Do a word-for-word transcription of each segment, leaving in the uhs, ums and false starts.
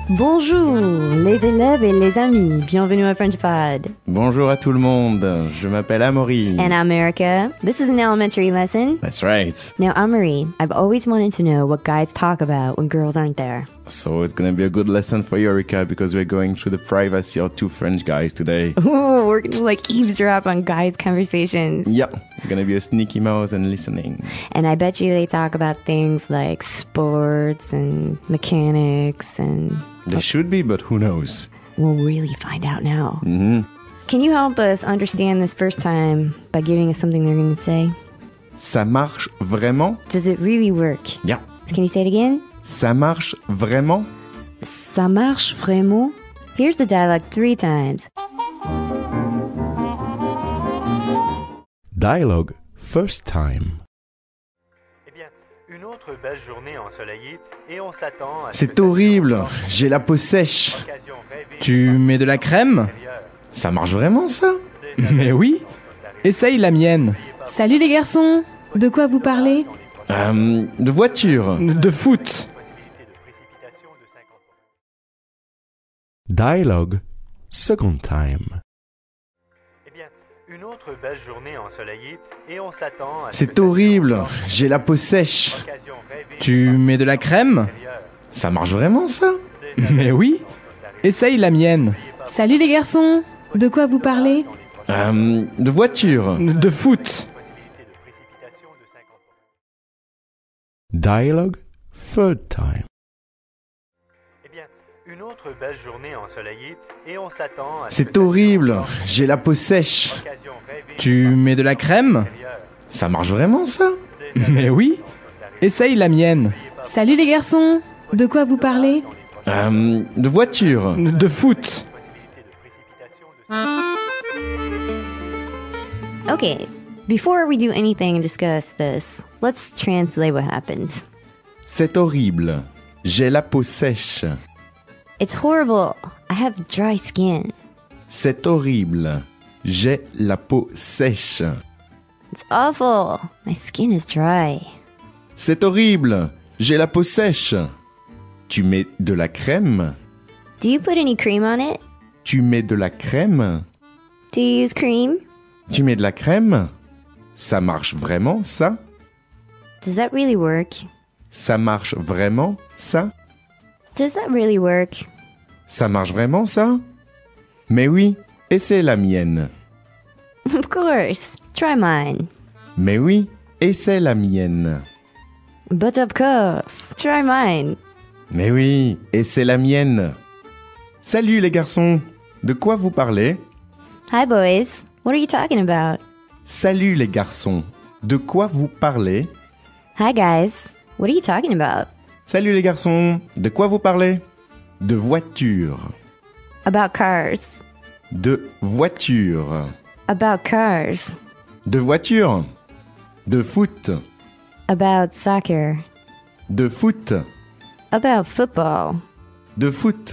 Bonjour les élèves et les amis, bienvenue à French Pod. Bonjour à tout le monde, je m'appelle Amaury. And I'm Erica. This is an elementary lesson. That's right. Now Amaury, I've always wanted to know what guys talk about when girls aren't there. So it's gonna be a good lesson for you, Erica, because we're going through the privacy of two French guys today. Ooh, we're gonna like eavesdrop on guys' conversations. Yeah, you're gonna be a sneaky mouse and listening. And I bet you they talk about things like sports and mechanics and... There should be, but who knows? We'll really find out now. Mm-hmm. Can you help us understand this first time by giving us something they're going to say? Ça marche vraiment? Does it really work? Yeah. Can you say it again? Ça marche vraiment? Ça marche vraiment? Here's the dialogue three times. Dialogue first time. Eh bien, une autre belle journée ensoleillée et on s'attend à... ce que C'est cette horrible, journée j'ai la peau sèche. occasion rêvée Tu mets de la crème? Ça marche vraiment, ça? Mais oui. Essaye la mienne. Salut les garçons. De quoi vous parlez? Euh, de voiture. De foot. possibilité de précipitation de cinquante pour cent. Dialogue second time. Eh bien, une autre belle journée ensoleillée et on s'attend à... ce que C'est cette horrible, journée j'ai la peau sèche. occasion rêvée Tu mets de la crème? Ça marche vraiment, ça? Mais oui. Essaye la mienne. Salut les garçons. De quoi vous parlez? Euh, de voiture. De foot. possibilité de précipitation de cinquante pour cent. Dialogue third time. Eh bien, une autre belle journée ensoleillée et on s'attend à... ce que C'est cette horrible, journée j'ai la peau sèche. occasion rêvée Tu mets de la crème? Ça marche vraiment, ça? Mais oui. Essaye la mienne. Salut les garçons. De quoi vous parlez? Euh, de voiture. De foot. possibilité de précipitation de... Okay, before we do anything and discuss this, let's translate what happened. C'est horrible, j'ai la peau sèche. It's horrible. I have dry skin. C'est horrible, j'ai la peau sèche. It's awful. My skin is dry. C'est horrible, j'ai la peau sèche. Tu mets de la crème? Do you put any cream on it? Tu mets de la crème? Do you use cream? Tu mets de la crème? Ça marche vraiment, ça? Does that really work? Ça marche vraiment, ça? Does that really work? Ça marche vraiment, ça? Mais oui, et c'est la mienne. Of course. Try mine. Mais oui, et c'est la mienne. But of course. Try mine. Mais oui, et c'est la mienne. Salut les garçons, de quoi vous parlez? Hi, boys. What are you talking about? Salut les garçons, de quoi vous parlez? Hi, guys. What are you talking about? Salut les garçons, de quoi vous parlez? De voiture. About cars. De voiture. About cars. De voiture. De foot. About soccer. De foot. About football. De foot.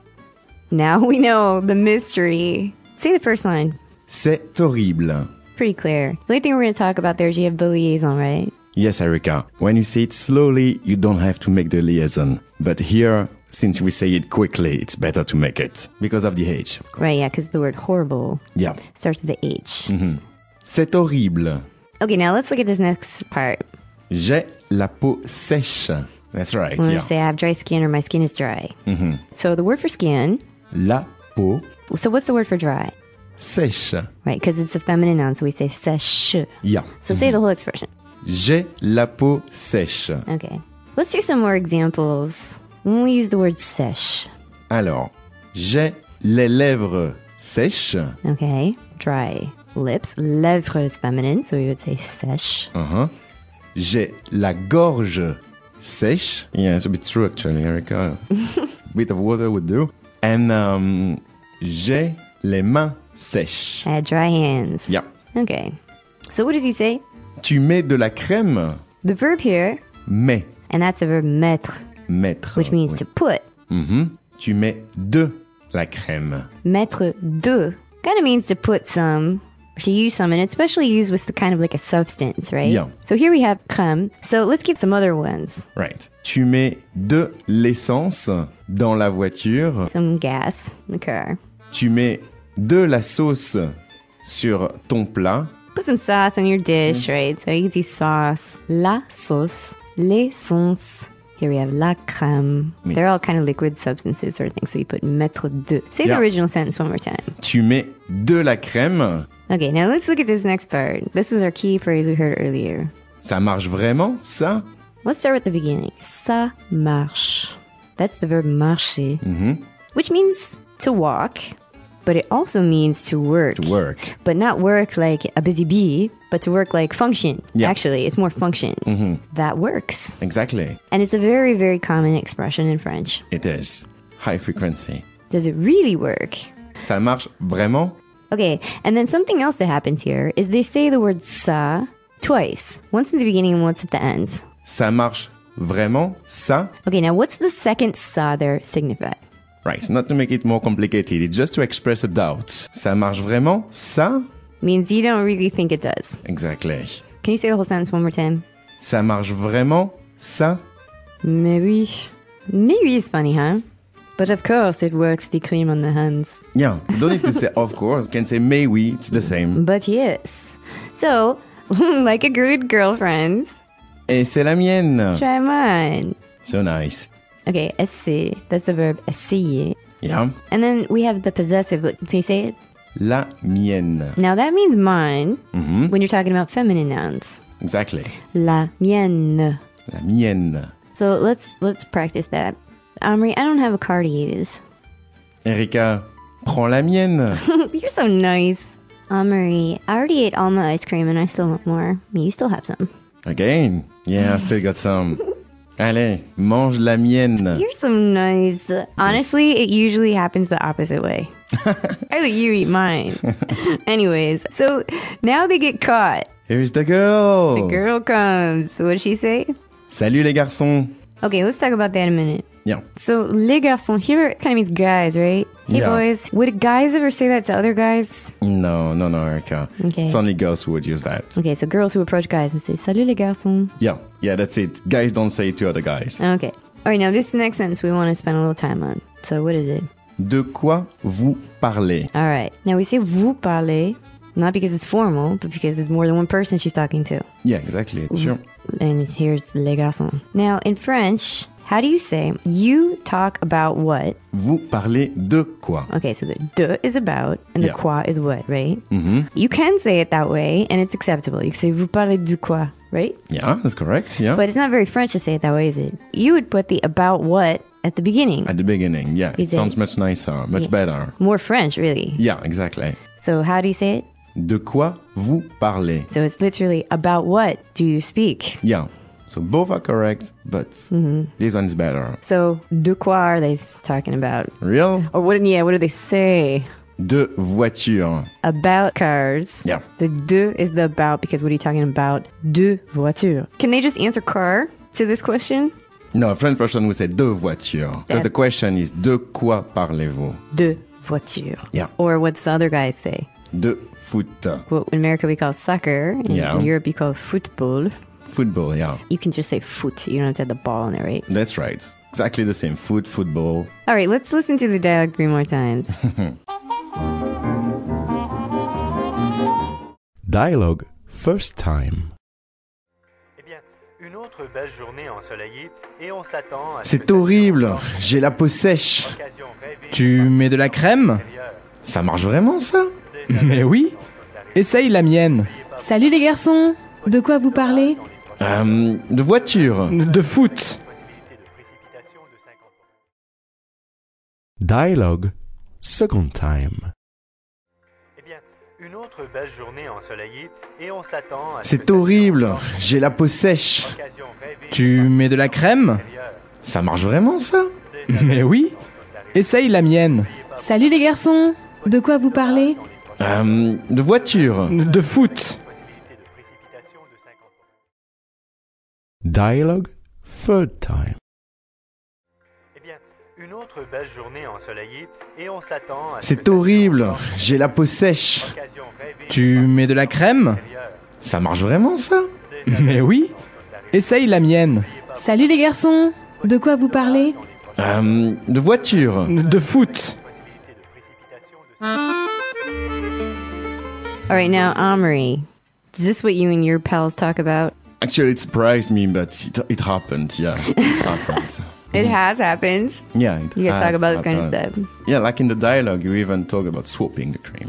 Now we know the mystery. Say the first line. C'est horrible. Pretty clear. The only thing we're going to talk about there is you have the liaison, right? Yes, Erica. When you say it slowly, you don't have to make the liaison. But here, since we say it quickly, it's better to make it. Because of the H, of course. Right, yeah, because the word horrible Yeah. starts with the H. C'est horrible. Okay, now let's look at this next part. J'ai la peau sèche. That's right, When we yeah. say I have dry skin or my skin is dry. So the word for skin, La peau so what's the word for dry? sèche. Right, because it's a feminine noun, so we say sèche. Yeah. So say the whole expression. J'ai la peau sèche. Okay. Let's hear some more examples when we use the word sèche. Alors, j'ai les lèvres sèches. Okay, dry lips. Lèvres is feminine, so we would say sèche. Uh-huh. J'ai la gorge sèche. Yeah, it's a bit true actually, Erica. A bit of water would do. And um, j'ai les mains sèches. I had dry hands. Yeah. Okay. So what does he say? Tu mets de la crème? The verb here, Mets. and that's the verb mettre, Mettre. which means Oui. to put. Mhm. Tu mets de la crème. Mettre de kind of means to put some, to use some, and it's especially used with the kind of like a substance, right? Yeah. So here we have crème. So let's get some other ones. Right. Tu mets de l'essence dans la voiture. Some gas in the car. Tu mets de la sauce sur ton plat. Put some sauce on your dish, right? So you can see sauce, la sauce, l'essence. Here we have la crème. Oui. They're all kind of liquid substances or things. So you put mettre de. Say Yeah. the original sentence one more time. Tu mets de la crème. Okay, now let's look at this next part. This was our key phrase we heard earlier. Ça marche vraiment, ça? Let's start with the beginning. Ça marche. That's the verb marcher, Mhm. which means to walk, but it also means to work. To work. But not work like a busy bee, but to work like function. Yeah. Actually, it's more function. Mhm. That works. Exactly. And it's a very, very common expression in French. It is. High frequency. Does it really work? Ça marche vraiment? Okay, and then something else that happens here is they say the word ça twice. Once in the beginning and once at the end. Ça marche vraiment, ça? Okay, now what's the second ça there signify? Right, not to make it more complicated, it's just to express a doubt. Ça marche vraiment, ça? Means you don't really think it does. Exactly. Can you say the whole sentence one more time? Ça marche vraiment, ça? Mais oui. Mais oui is funny, huh? But of course it works the cream on the hands. Yeah, you don't need to say of course, you can say mais oui, it's the same. But yes. So, like a good girlfriend, Et c'est la mienne. try mine. So nice. Okay, essayer. That's the verb essayer. Yeah. And then we have the possessive. Can you say it? La mienne. Now that means mine Mhm. when you're talking about feminine nouns. Exactly. La mienne. La mienne. So let's let's practice that. Omri, I don't have a car to use. Erika, prends la mienne. You're so nice. Omri, I already ate all my ice cream and I still want more. You still have some. Again? Yeah, I still got some. Allez, mange la mienne. You're so nice. Honestly, it usually happens the opposite way. I let you eat mine. Anyways, so now they get caught. Here's the girl. The girl comes. What did she say? Salut les garçons. Okay, let's talk about that in a minute. Yeah. So, les garçons here kind of means guys, right? Hey, Yeah. boys. Would guys ever say that to other guys? No, no, no, Erika. Okay. It's only girls who would use that. Okay, so girls who approach guys would say, Salut les garçons. Yeah, yeah, that's it. Guys don't say it to other guys. Okay. All right, now this next sentence we want to spend a little time on. So, what is it? De quoi vous parlez? All right. Now, we say vous parlez, not because it's formal, but because it's more than one person she's talking to. Yeah, exactly. Sure. And here's les garçons. Now, in French, how do you say you talk about what? Vous parlez de quoi? Okay, so the de is about, and the Yeah. quoi is what, right? Mm-hmm. You can say it that way, and it's acceptable. You can say vous parlez de quoi, right? Yeah, that's correct. Yeah. But it's not very French to say it that way, is it? You would put the about what at the beginning. At the beginning, yeah. You It sounds did. much nicer, much Yeah. better. More French, really. Yeah, exactly. So how do you say it? De quoi vous parlez? So it's literally about what do you speak? Yeah. So both are correct, but this one is better. So de quoi are they talking about? Real? Or what? Yeah, what do they say De voiture. about cars? Yeah. The de is the about because what are you talking about? De voiture. Can they just answer car to this question? No, a French person would say de voiture. Because That- the question is de quoi parlez-vous? De voiture. Yeah. Or what the other guys say. De foot. What in America we call soccer. In Yeah. Europe you call football. Football, yeah. You can just say foot. You don't have to have the ball in there, right? That's right. Exactly the same. Foot, football. All right, let's listen to the dialogue three more times. Dialogue first time. Eh bien, une autre belle journée ensoleillée et on s'attend à... ce que C'est cette horrible. journée J'ai la peau sèche. occasion rêvée Tu mets de la crème? intérieure. Ça marche vraiment, ça? Mais oui. Essaye la mienne. Salut les garçons. De quoi vous parlez? Euh, de voiture. De foot. Possibilité de précipitation de cinquante pour cent. Dialogue second time. Eh bien, une autre belle journée ensoleillée et on s'attend à... ce que C'est cette horrible. journée J'ai la peau sèche. occasion rêvée Tu mets de la crème? intérieure. Ça marche vraiment, ça? Mais oui. Essaye la mienne. Salut les garçons. De quoi vous parlez? Euh, de voiture. De foot. Possibilité de précipitation de cinquante pour cent. Dialogue third time. Eh bien, une autre belle journée ensoleillée et on s'attend à ce que C'est cette horrible. journée J'ai la peau sèche. occasion rêvée Tu mets de la crème? Ça marche vraiment, ça? Mais oui. Essaye la mienne. Salut les garçons. De quoi vous parlez? Euh, de voiture. De foot. All right, now, Omri, is this what you and your pals talk about? Actually, it surprised me, but it, it happened. Yeah, it happened. It has happened. Yeah, it You guys talk has about this kind of happened. stuff. Yeah, like in the dialogue, you even talk about swapping the cream.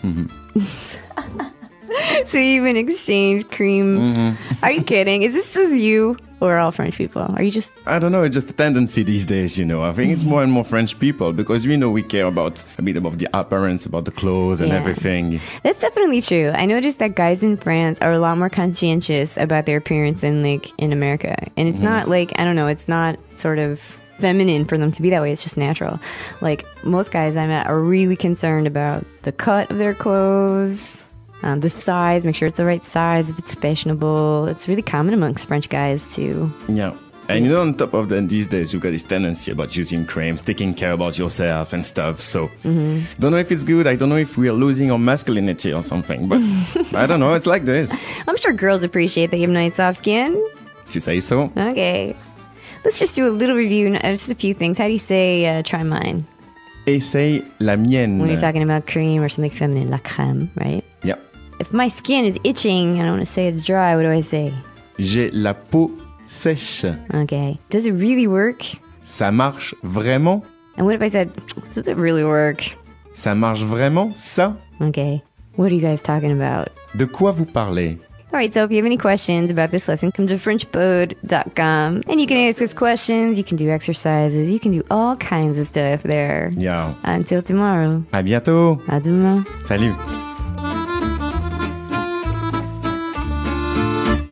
So you even exchange cream. Mm-hmm. Are you kidding? Is this just you or all French people? Are you just... I don't know, it's just a tendency these days, you know. I think it's more and more French people because we know we care about a bit about the appearance, about the clothes and Yeah. everything. That's definitely true. I noticed that guys in France are a lot more conscientious about their appearance than like in America. And it's not like, I don't know, it's not sort of feminine for them to be that way. It's just natural. Like most guys I met are really concerned about the cut of their clothes, um, the size, make sure it's the right size, if it's fashionable. It's really common amongst French guys too. Yeah. And you know, on top of that, these days, you've got this tendency about using creams, taking care about yourself and stuff. So, don't know if it's good. I don't know if we are losing our masculinity or something. But I don't know. It's like this. I'm sure girls appreciate that you have nice soft skin. If you say so. Okay. Let's just do a little review, uh, just a few things. How do you say uh, try mine? Essaye la mienne. When you're talking about cream or something feminine, la crème, right? Yeah. If my skin is itching and I want to say it's dry, what do I say? J'ai la peau sèche. Okay. Does it really work? Ça marche vraiment? And what if I said, does it really work? Ça marche vraiment, ça? Okay. What are you guys talking about? De quoi vous parlez? All right, so if you have any questions about this lesson, come to french pod dot com and you can ask us questions, you can do exercises, you can do all kinds of stuff there. Yeah. Until tomorrow. À bientôt. À demain. Salut.